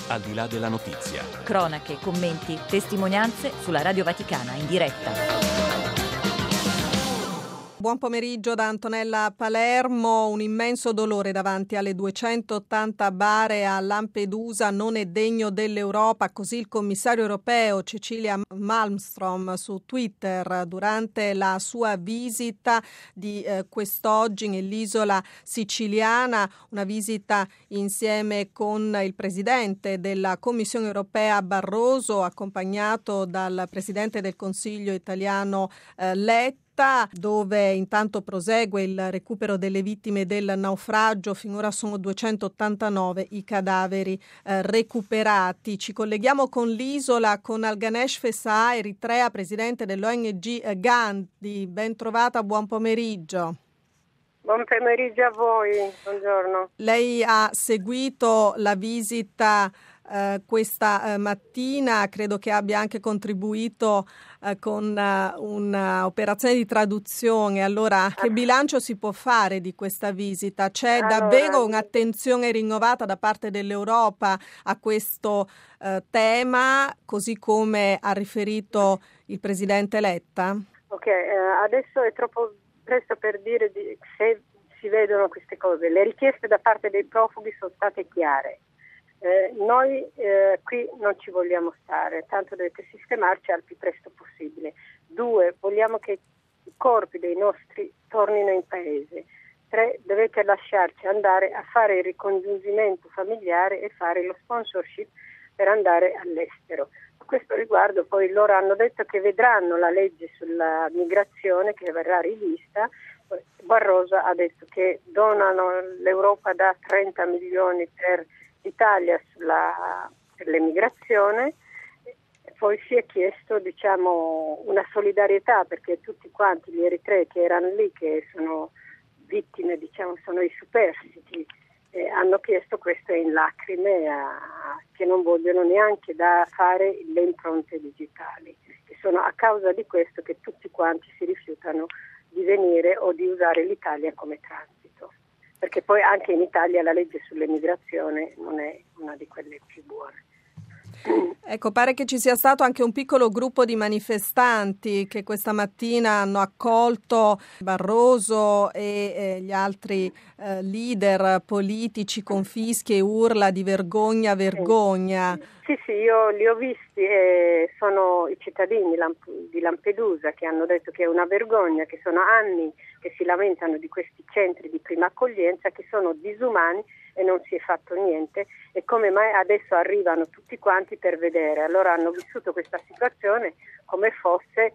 al di là della notizia. Cronache, commenti, testimonianze sulla Radio Vaticana in diretta. Buon pomeriggio da Antonella Palermo. Un immenso dolore davanti alle 280 bare a Lampedusa non è degno dell'Europa, così il commissario europeo Cecilia Malmström su Twitter durante la sua visita di quest'oggi nell'isola siciliana, una visita insieme con il presidente della Commissione europea Barroso, accompagnato dal presidente del Consiglio italiano Letta, dove intanto prosegue il recupero delle vittime del naufragio. Finora sono 289 i cadaveri recuperati. Ci colleghiamo con l'isola, con Alganesh Fessaha, Eritrea, presidente dell'ONG Gandhi. Ben trovata, buon pomeriggio. Buon pomeriggio a voi, buongiorno. Lei ha seguito la visita questa mattina, credo che abbia anche contribuito con un'operazione di traduzione. Allora, che bilancio si può fare di questa visita? C'è davvero un'attenzione rinnovata da parte dell'Europa a questo tema, così come ha riferito il presidente Letta? Ok, adesso è troppo presto per dire se si vedono queste cose. Le richieste da parte dei profughi sono state chiare. Noi qui non ci vogliamo stare, tanto dovete sistemarci al più presto possibile. 2, vogliamo che i corpi dei nostri tornino in paese. 3, dovete lasciarci andare a fare il ricongiungimento familiare e fare lo sponsorship per andare all'estero. A questo riguardo poi loro hanno detto che vedranno la legge sulla migrazione che verrà rivista. Barroso ha detto che l'Europa dà 30 milioni per l'Italia per l'emigrazione. Poi si è chiesto una solidarietà, perché tutti quanti gli eritrei che erano lì, che sono vittime, sono i superstiti, hanno chiesto questo in lacrime, che non vogliono neanche da fare le impronte digitali, e sono a causa di questo che tutti quanti si rifiutano di venire o di usare l'Italia come transito, perché poi anche in Italia la legge sull'emigrazione non è una di quelle più buone. Ecco, pare che ci sia stato anche un piccolo gruppo di manifestanti che questa mattina hanno accolto Barroso e gli altri leader politici con fischi e urla di vergogna, vergogna. Sì, io li ho visti, sono i cittadini di Lampedusa che hanno detto che è una vergogna, che sono anni che si lamentano di questi centri di prima accoglienza che sono disumani e non si è fatto niente, e come mai adesso arrivano tutti quanti per vedere. Allora hanno vissuto questa situazione come fosse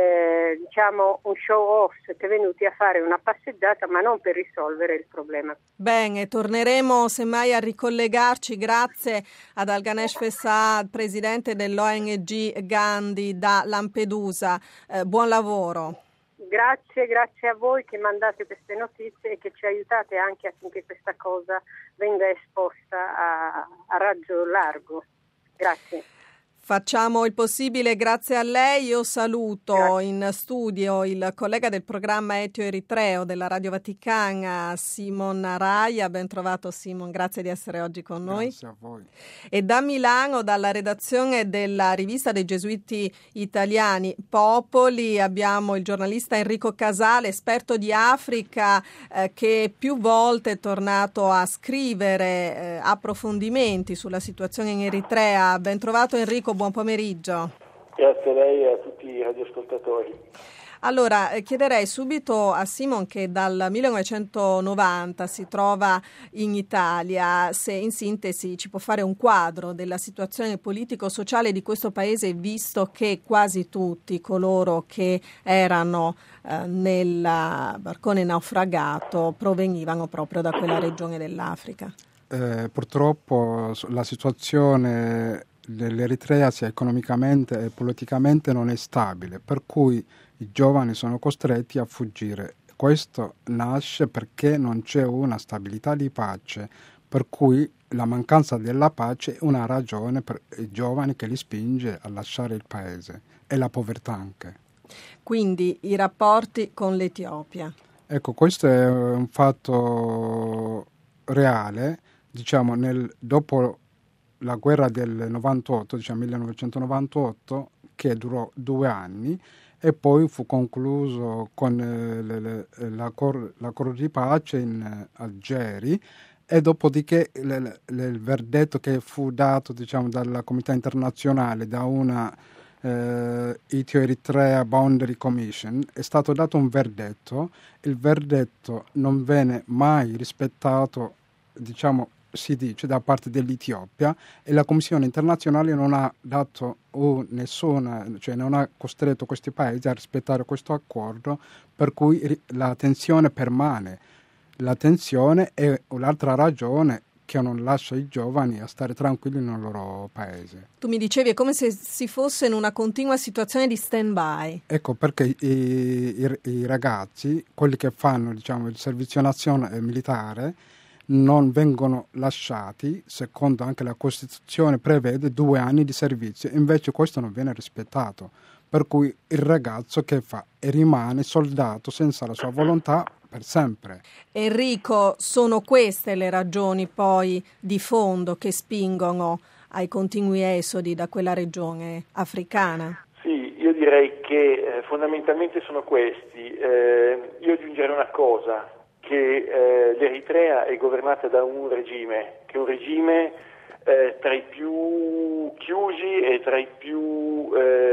un show off, siete venuti a fare una passeggiata ma non per risolvere il problema. Bene, torneremo semmai a ricollegarci. Grazie ad Alganesh Fessaha, presidente dell'ONG Gandhi da Lampedusa. Buon lavoro. Grazie a voi che mandate queste notizie e che ci aiutate anche affinché questa cosa venga esposta a raggio largo. Grazie. Facciamo il possibile, grazie a lei. Io saluto in studio il collega del programma Etio Eritreo della Radio Vaticana, Simon Raia. Ben trovato Simon, grazie di essere oggi con noi. Grazie a voi. E da Milano, dalla redazione della rivista dei Gesuiti Italiani Popoli, abbiamo il giornalista Enrico Casale, esperto di Africa, che più volte è tornato a scrivere approfondimenti sulla situazione in Eritrea. Ben trovato Enrico, buon pomeriggio. Grazie a lei e a tutti i radioascoltatori. Allora, chiederei subito a Simon, che dal 1990 si trova in Italia, se in sintesi ci può fare un quadro della situazione politico-sociale di questo paese, visto che quasi tutti coloro che erano nel barcone naufragato provenivano proprio da quella regione dell'Africa. Purtroppo la situazione dell'Eritrea sia economicamente e politicamente non è stabile, per cui i giovani sono costretti a fuggire. Questo nasce perché non c'è una stabilità di pace, per cui la mancanza della pace è una ragione per i giovani che li spinge a lasciare il paese, e la povertà anche. Quindi i rapporti con l'Etiopia. Ecco, questo è un fatto reale. Diciamo, dopo la guerra del 98, diciamo 1998, che durò 2 anni, e poi fu concluso con l'accordo di pace in Algeri, e dopodiché il verdetto che fu dato, diciamo, dalla comunità internazionale, da una Ethio-Eritrea Boundary Commission, è stato dato un verdetto. Il verdetto non venne mai rispettato, diciamo, si dice, da parte dell'Etiopia, e la Commissione internazionale non ha dato cioè non ha costretto questi paesi a rispettare questo accordo, per cui la tensione permane. La tensione è un'altra ragione che non lascia i giovani a stare tranquilli nel loro paese. Tu mi dicevi, è come se si fosse in una continua situazione di stand-by. Ecco perché i ragazzi, quelli che fanno, diciamo, il servizio nazionale militare, non vengono lasciati, secondo anche la Costituzione prevede 2 anni di servizio, invece questo non viene rispettato, per cui il ragazzo che fa? E rimane soldato senza la sua volontà per sempre. Enrico, sono queste le ragioni poi di fondo che spingono ai continui esodi da quella regione africana? Sì, io direi che fondamentalmente sono questi. Io aggiungerei una cosa, che l'Eritrea è governata da un regime, che è un regime tra i più chiusi e tra i più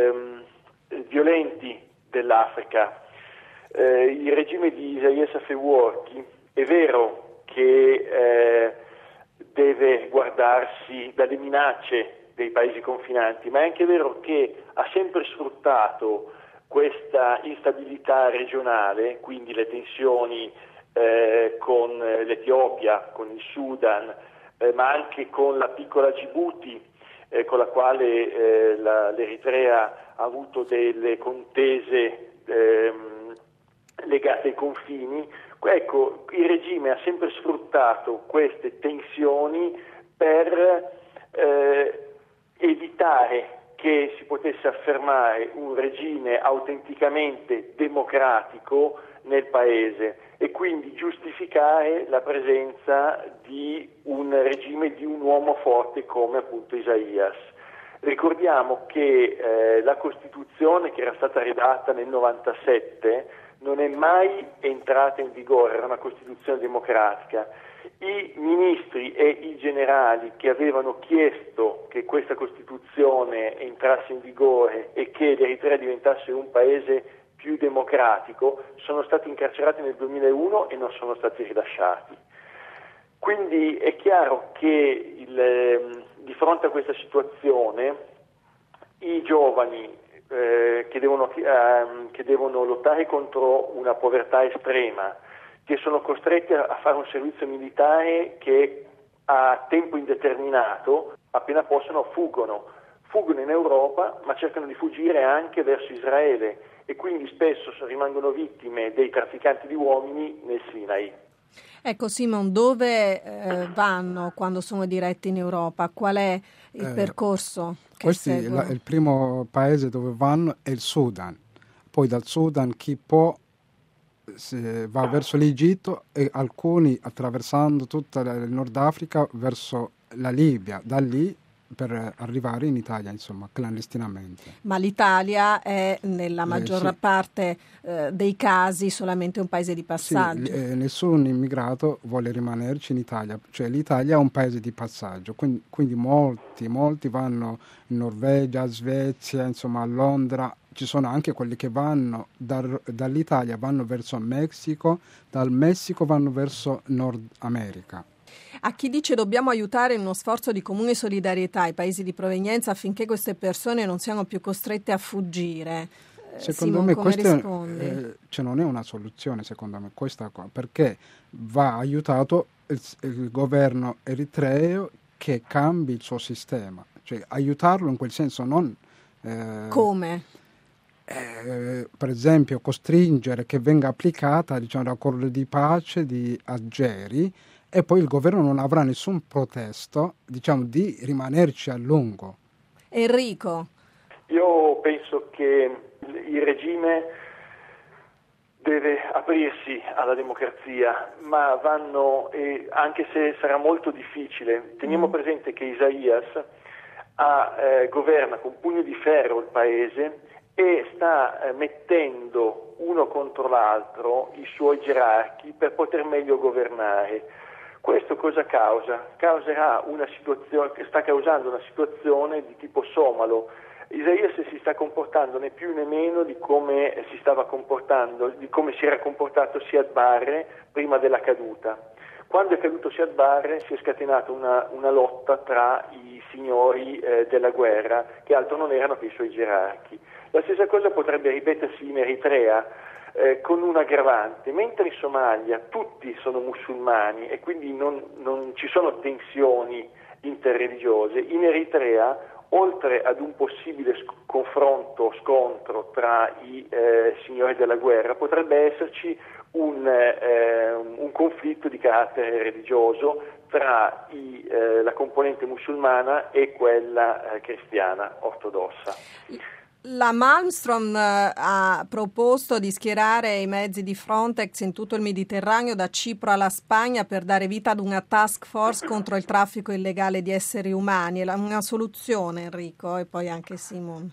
violenti dell'Africa. Il regime di Isaias Afewerki è vero che deve guardarsi dalle minacce dei paesi confinanti, ma è anche vero che ha sempre sfruttato questa instabilità regionale, quindi le tensioni con l'Etiopia, con il Sudan, ma anche con la piccola Djibouti, con la quale l'Eritrea ha avuto delle contese legate ai confini. Ecco, il regime ha sempre sfruttato queste tensioni per evitare che si potesse affermare un regime autenticamente democratico nel paese e quindi giustificare la presenza di un regime di un uomo forte come appunto Isaias. Ricordiamo che la Costituzione, che era stata redatta nel 97, non è mai entrata in vigore, era una Costituzione democratica. I ministri e i generali che avevano chiesto che questa Costituzione entrasse in vigore e che l'Eritrea diventasse un paese più democratico sono stati incarcerati nel 2001 e non sono stati rilasciati. Quindi è chiaro che di fronte a questa situazione i giovani che devono lottare contro una povertà estrema, che sono costretti a fare un servizio militare che a tempo indeterminato, appena possono fuggono in Europa, ma cercano di fuggire anche verso Israele e quindi spesso rimangono vittime dei trafficanti di uomini nel Sinai. Ecco Simon, dove vanno quando sono diretti in Europa? Qual è il percorso che seguono? Il primo paese dove vanno è il Sudan, poi dal Sudan chi può va verso l'Egitto e alcuni attraversando tutta il Nord Africa verso la Libia, da lì per arrivare in Italia, insomma, clandestinamente. Ma l'Italia è nella maggior parte dei casi solamente un paese di passaggio. Sì, nessun immigrato vuole rimanerci in Italia, cioè l'Italia è un paese di passaggio, quindi molti vanno in Norvegia, Svezia, insomma a Londra. Ci sono anche quelli che vanno dall'Italia, vanno verso Messico, dal Messico vanno verso Nord America. A chi dice dobbiamo aiutare in uno sforzo di comune solidarietà i paesi di provenienza affinché queste persone non siano più costrette a fuggire, secondo me questa non è una soluzione, secondo me, questa qua, perché va aiutato il governo eritreo che cambi il suo sistema, cioè aiutarlo in quel senso, non come? Per esempio costringere che venga applicata, diciamo, l'accordo di pace di Algeri, e poi il governo non avrà nessun protesto, diciamo, di rimanerci a lungo. Enrico? Io penso che il regime deve aprirsi alla democrazia, ma anche se sarà molto difficile, teniamo presente che Isaias governa con pugno di ferro il paese e sta mettendo uno contro l'altro i suoi gerarchi per poter meglio governare. Questo cosa causa? Sta causando una situazione di tipo somalo. Isaias si sta comportando né più né meno di come si era comportato Siad Barre prima della caduta. Quando è caduto Siad Barre si è scatenata una lotta tra i signori della guerra, che altro non erano che i suoi gerarchi. La stessa cosa potrebbe ripetersi in Eritrea, con un aggravante. Mentre in Somalia tutti sono musulmani e quindi non ci sono tensioni interreligiose, in Eritrea, oltre ad un possibile scontro tra i signori della guerra, potrebbe esserci un conflitto di carattere religioso tra la componente musulmana e quella cristiana ortodossa. La Malmström ha proposto di schierare i mezzi di Frontex in tutto il Mediterraneo, da Cipro alla Spagna, per dare vita ad una task force contro il traffico illegale di esseri umani. È una soluzione, Enrico, e poi anche Simon.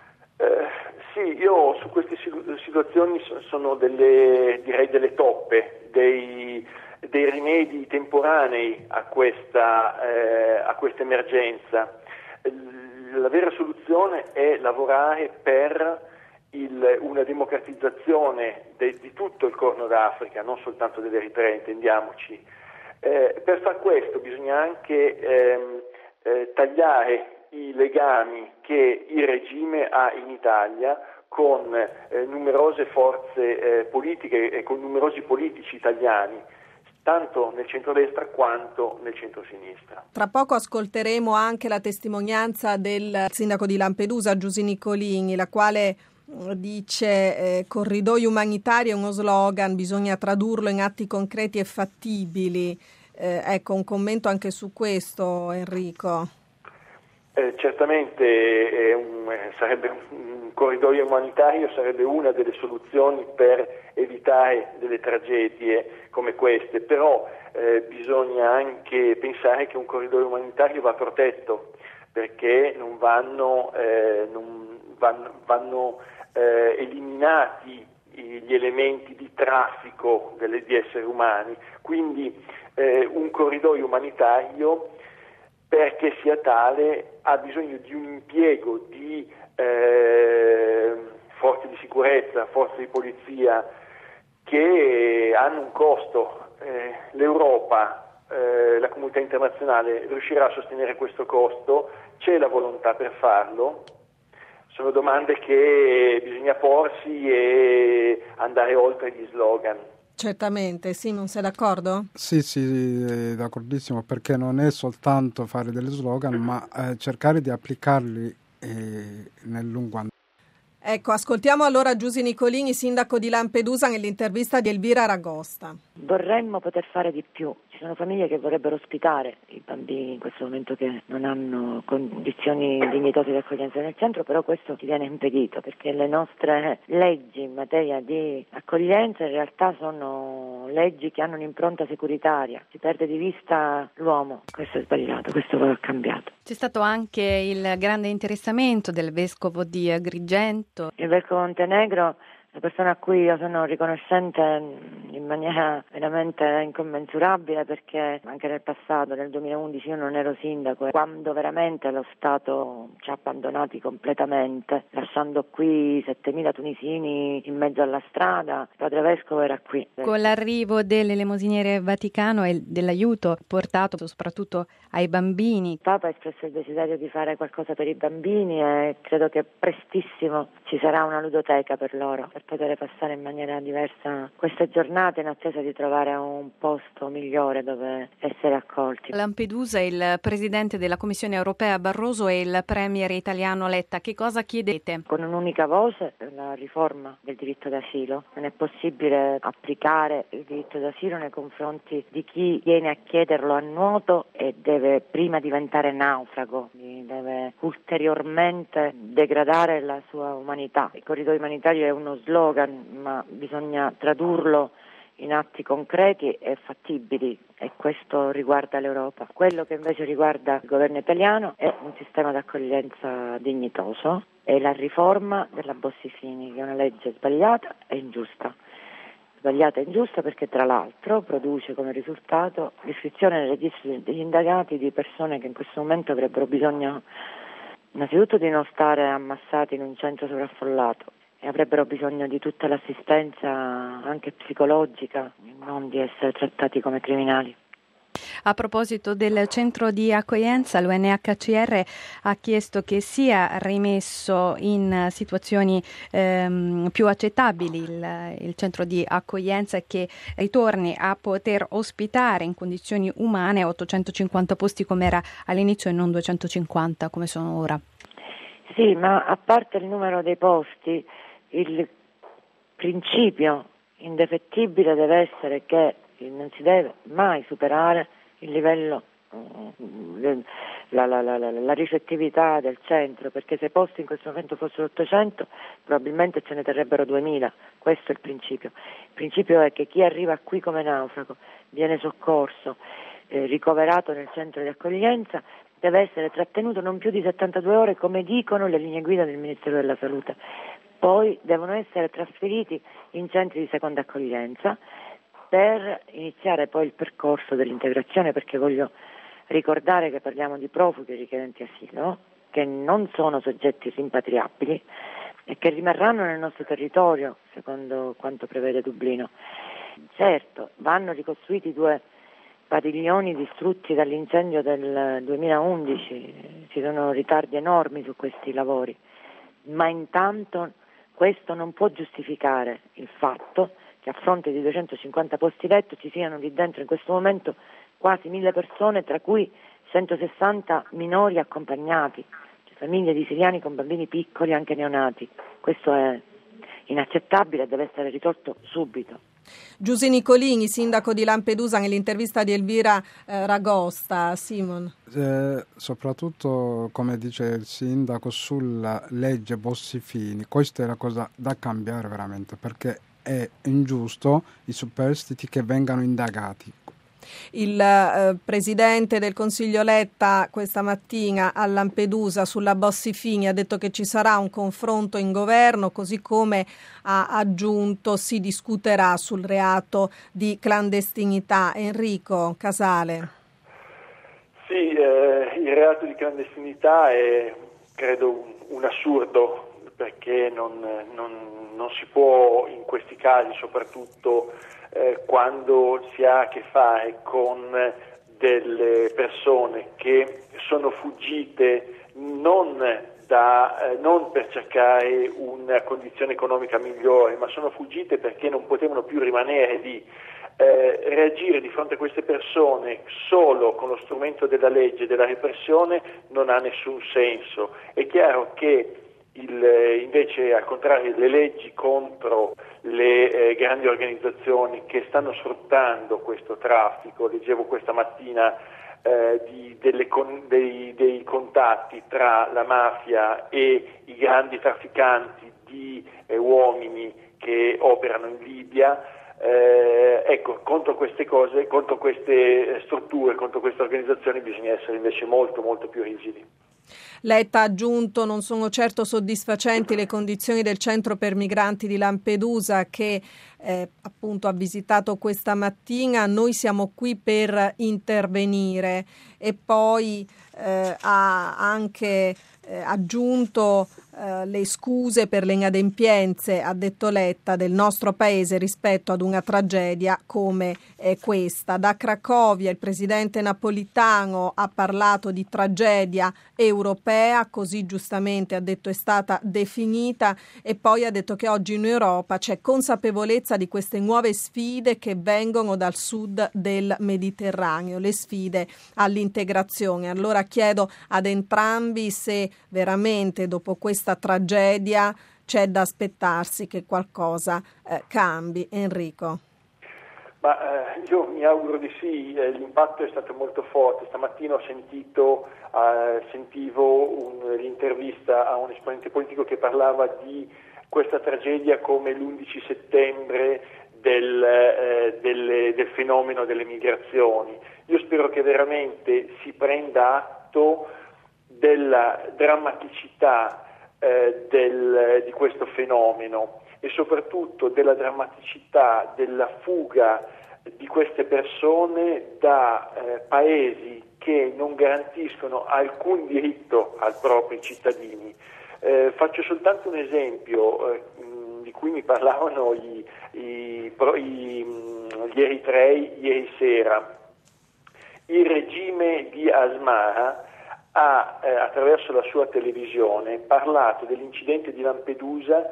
Sì, io su queste situazioni sono delle toppe, dei rimedi temporanei a questa emergenza. La vera soluzione è lavorare per una democratizzazione di tutto il Corno d'Africa, non soltanto dell'Eritrea, intendiamoci. Per far questo bisogna anche tagliare i legami che il regime ha in Italia con numerose forze politiche e con numerosi politici italiani, tanto nel centrodestra quanto nel centrosinistra. Tra poco ascolteremo anche la testimonianza del sindaco di Lampedusa, Giusy Nicolini, la quale dice corridoi umanitari è uno slogan, bisogna tradurlo in atti concreti e fattibili. Ecco, un commento anche su questo, Enrico. Certamente sarebbe un corridoio umanitario, sarebbe una delle soluzioni per evitare delle tragedie come queste, però bisogna anche pensare che un corridoio umanitario va protetto, perché non vanno eliminati gli elementi di traffico di esseri umani, quindi un corridoio umanitario, perché sia tale, ha bisogno di un impiego di forze di sicurezza, forze di polizia che hanno un costo. L'Europa, la comunità internazionale riuscirà a sostenere questo costo? C'è la volontà per farlo? Sono domande che bisogna porsi e andare oltre gli slogan. Certamente, Simon, sei d'accordo? Sì, d'accordissimo, perché non è soltanto fare degli slogan, ma cercare di applicarli nel lungo andare. Ecco, ascoltiamo allora Giusy Nicolini, sindaco di Lampedusa, nell'intervista di Elvira Ragosta. Vorremmo poter fare di più. Ci sono famiglie che vorrebbero ospitare i bambini in questo momento che non hanno condizioni dignitose di accoglienza nel centro, però questo ci viene impedito perché le nostre leggi in materia di accoglienza in realtà sono leggi che hanno un'impronta securitaria. Si perde di vista l'uomo. Questo è sbagliato, questo va cambiato. C'è stato anche il grande interessamento del vescovo di Agrigento. Il vescovo Montenegro, la persona a cui io sono riconoscente in maniera veramente incommensurabile, perché anche nel passato, nel 2011, io non ero sindaco, quando veramente lo Stato ci ha abbandonati completamente, lasciando qui 7.000 tunisini in mezzo alla strada. Il padre vescovo era qui. Con l'arrivo dell'elemosiniere Vaticano e dell'aiuto portato soprattutto ai bambini. Il Papa ha espresso il desiderio di fare qualcosa per i bambini e credo che prestissimo ci sarà una ludoteca per loro, per poter passare in maniera diversa queste giornate in attesa di trovare un posto migliore dove essere accolti. Lampedusa, il presidente della Commissione europea Barroso e il premier italiano Letta, che cosa chiedete? Con un'unica voce la riforma del diritto d'asilo. Non è possibile applicare il diritto d'asilo nei confronti di chi viene a chiederlo a nuoto e deve prima diventare naufrago, deve ulteriormente degradare la sua umanità umanità. Il corridoio umanitario è uno slogan, ma bisogna tradurlo in atti concreti e fattibili, e questo riguarda l'Europa. Quello che invece riguarda il governo italiano è un sistema d'accoglienza dignitoso e la riforma della Bossi-Fini, che è una legge sbagliata e ingiusta. Sbagliata e ingiusta perché tra l'altro produce come risultato l'iscrizione nel registro degli indagati di persone che in questo momento avrebbero bisogno innanzitutto di non stare ammassati in un centro sovraffollato e avrebbero bisogno di tutta l'assistenza anche psicologica, non di essere trattati come criminali. A proposito del centro di accoglienza, l'UNHCR ha chiesto che sia rimesso in situazioni più accettabili il centro di accoglienza e che ritorni a poter ospitare in condizioni umane 850 posti come era all'inizio e non 250 come sono ora. Sì, ma a parte il numero dei posti, il principio indefettibile deve essere che non si deve mai superare il livello, la ricettività del centro, perché se i posti in questo momento fossero 800 probabilmente ce ne terrebbero 2000, questo è il principio. Il principio è che chi arriva qui come naufrago viene soccorso, ricoverato nel centro di accoglienza, deve essere trattenuto non più di 72 ore come dicono le linee guida del Ministero della Salute, poi devono essere trasferiti in centri di seconda accoglienza per iniziare poi il percorso dell'integrazione, perché voglio ricordare che parliamo di profughi e richiedenti asilo che non sono soggetti rimpatriabili e che rimarranno nel nostro territorio secondo quanto prevede Dublino. Certo, vanno ricostruiti 2 padiglioni distrutti dall'incendio del 2011, ci sono ritardi enormi su questi lavori, ma intanto questo non può giustificare il fatto che a fronte di 250 posti letto ci siano lì dentro in questo momento quasi 1000 persone, tra cui 160 minori accompagnati, cioè famiglie di siriani con bambini piccoli, anche neonati. Questo è inaccettabile e deve essere risolto subito. Giusy Nicolini, sindaco di Lampedusa, nell'intervista di Elvira Ragosta. Simon. Soprattutto, come dice il sindaco, sulla legge Bossi-Fini, questa è la cosa da cambiare veramente, perché è ingiusto i superstiti che vengano indagati. Il presidente del Consiglio Letta questa mattina a Lampedusa sulla Bossi-Fini ha detto che ci sarà un confronto in governo, così come ha aggiunto si discuterà sul reato di clandestinità. Enrico Casale. Sì, il reato di clandestinità è credo un assurdo, perché non si può in questi casi, soprattutto quando si ha a che fare con delle persone che sono fuggite non per cercare una condizione economica migliore, ma sono fuggite perché non potevano più rimanere lì. Reagire di fronte a queste persone solo con lo strumento della legge e della repressione non ha nessun senso. È chiaro che invece, al contrario, le leggi contro le grandi organizzazioni che stanno sfruttando questo traffico, leggevo questa mattina dei contatti tra la mafia e i grandi trafficanti di uomini che operano in Libia. Contro queste cose, contro queste strutture, contro queste organizzazioni bisogna essere invece molto molto più rigidi. Letta ha aggiunto: non sono certo soddisfacenti le condizioni del centro per migranti di Lampedusa che appunto ha visitato questa mattina. Noi siamo qui per intervenire. E poi ha anche aggiunto le scuse per le inadempienze, ha detto Letta, del nostro paese rispetto ad una tragedia come questa. Da Cracovia il presidente Napolitano ha parlato di tragedia europea, così giustamente ha detto è stata definita, e poi ha detto che oggi in Europa c'è consapevolezza di queste nuove sfide che vengono dal sud del Mediterraneo, le sfide all'integrazione. Allora chiedo ad entrambi se veramente dopo questa tragedia c'è da aspettarsi che qualcosa cambi. Enrico. Io mi auguro di sì, l'impatto è stato molto forte. Stamattina sentivo l'intervista a un esponente politico che parlava di questa tragedia come l'11 settembre del fenomeno delle migrazioni. Io spero che veramente si prenda atto della drammaticità di questo fenomeno e soprattutto della drammaticità della fuga di queste persone da paesi che non garantiscono alcun diritto ai propri cittadini. Faccio soltanto un esempio di cui mi parlavano gli eritrei ieri sera. Il regime di Asmara ha, attraverso la sua televisione, parlato dell'incidente di Lampedusa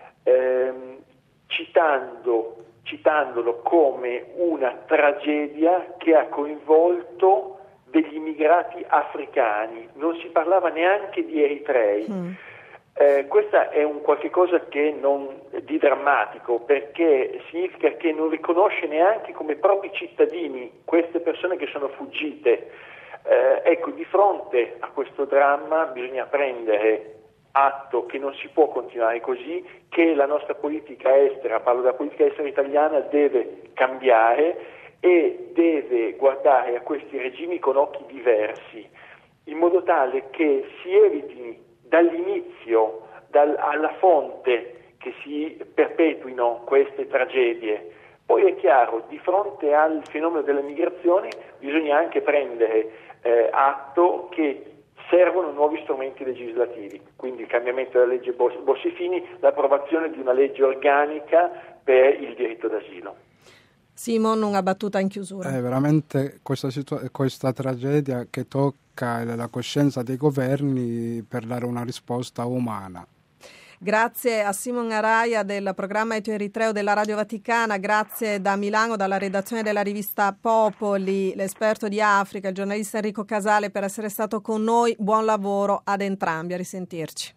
citandolo come una tragedia che ha coinvolto degli immigrati africani. Non si parlava neanche di eritrei. Questa è un qualche cosa di drammatico, perché significa che non riconosce neanche come propri cittadini queste persone che sono fuggite. Ecco, di fronte a questo dramma bisogna prendere atto che non si può continuare così, che la nostra politica estera, parlo della politica estera italiana, deve cambiare e deve guardare a questi regimi con occhi diversi, in modo tale che si eviti dall'inizio, alla fonte, che si perpetuino queste tragedie. Poi è chiaro, di fronte al fenomeno della migrazione bisogna anche prendere atto che servono nuovi strumenti legislativi, quindi il cambiamento della legge Bossi-Fini, l'approvazione di una legge organica per il diritto d'asilo. Simon, una battuta in chiusura. È veramente questa tragedia che tocca la coscienza dei governi per dare una risposta umana. Grazie a Simon Araia del programma Etio-Eritreo della Radio Vaticana, grazie da Milano, dalla redazione della rivista Popoli, l'esperto di Africa, il giornalista Enrico Casale, per essere stato con noi. Buon lavoro ad entrambi, a risentirci.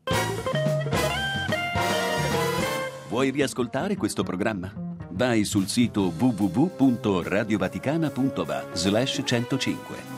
Vuoi riascoltare questo programma? Vai sul sito www.radiovaticana.va/105.